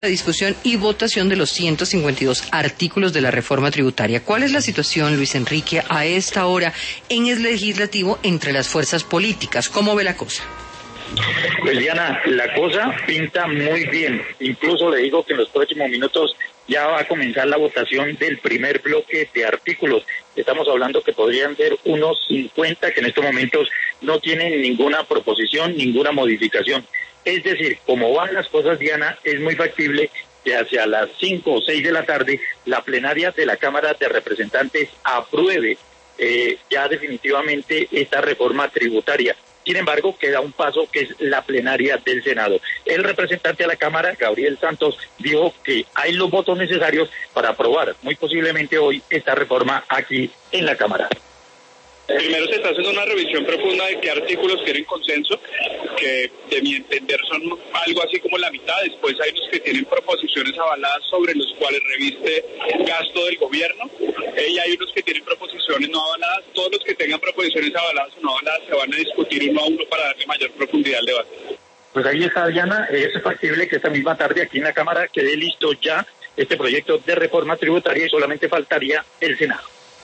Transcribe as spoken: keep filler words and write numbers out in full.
La discusión y votación de los ciento cincuenta y dos artículos de la reforma tributaria. ¿Cuál es la situación, Luis Enrique, a esta hora en el legislativo entre las fuerzas políticas? ¿Cómo ve la cosa? Pues Diana, la cosa pinta muy bien. Incluso le digo que en los próximos minutos ya va a comenzar la votación del primer bloque de artículos. Estamos hablando que podrían ser unos cincuenta que en estos momentos no tienen ninguna proposición, ninguna modificación. Es decir, como van las cosas, Diana, es muy factible que hacia las cinco o seis de la tarde la plenaria de la Cámara de Representantes apruebe eh, ya definitivamente esta reforma tributaria. Sin embargo, queda un paso que es la plenaria del Senado. El representante a la Cámara, Gabriel Santos, dijo que hay los votos necesarios para aprobar muy posiblemente hoy esta reforma aquí en la Cámara. Primero se está haciendo una revisión profunda de qué artículos tienen consenso, que de mi entender son algo así como la mitad. Después hay unos que tienen proposiciones avaladas sobre los cuales reviste gasto del gobierno, eh, y hay unos que tienen proposiciones no avaladas. Todos los que tengan proposiciones avaladas o no avaladas se van a discutir uno a uno para darle mayor profundidad al debate. Pues ahí está, Diana. Es factible que esta misma tarde aquí en la Cámara quede listo ya este proyecto de reforma tributaria y solamente faltaría el Senado.